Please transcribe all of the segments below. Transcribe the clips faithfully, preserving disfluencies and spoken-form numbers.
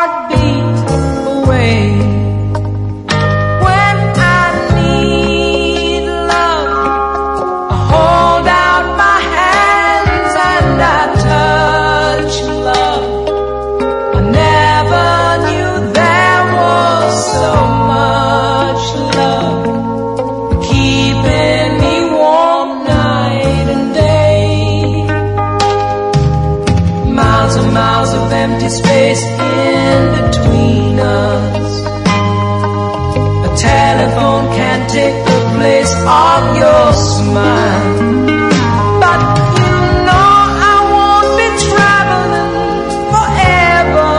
heartbeat away. When I need love, I hold out my hands and I touch love. I never knew there was so much love keeping me warm night and day. Miles and miles of empty space in between us. A telephone can't take the place of your smile. But you know I won't be traveling forever.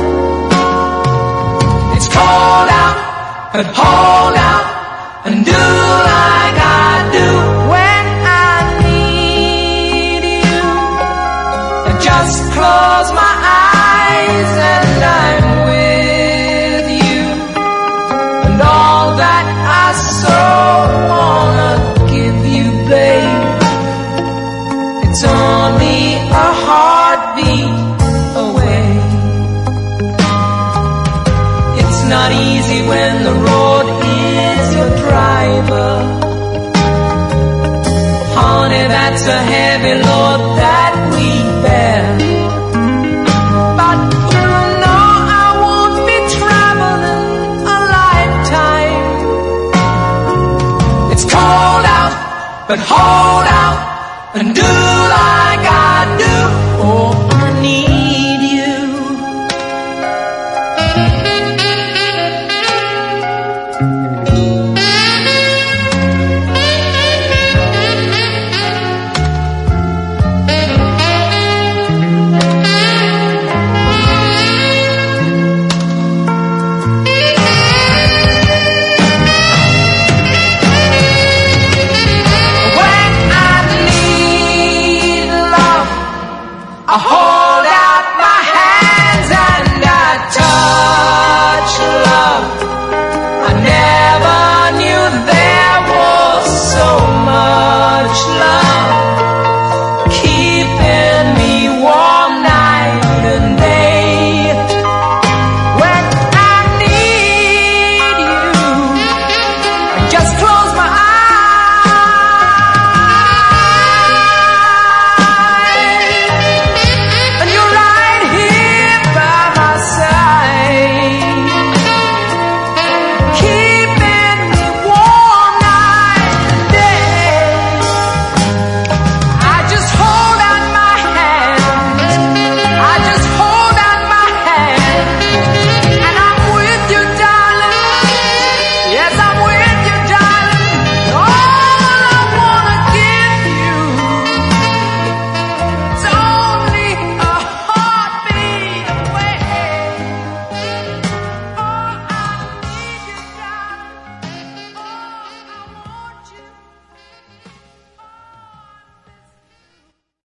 It's cold out, but hold out and do like I do when I need you. I just close my eyes and I'm with you. And all that I so wanna give you, babe, it's only a heartbeat away. It's not easy when the road is your driver. Honey, that's a heavy load that we bear. But you know I won't be traveling a lifetime. It's cold out, but hold out and do like I do. Oh, I need you.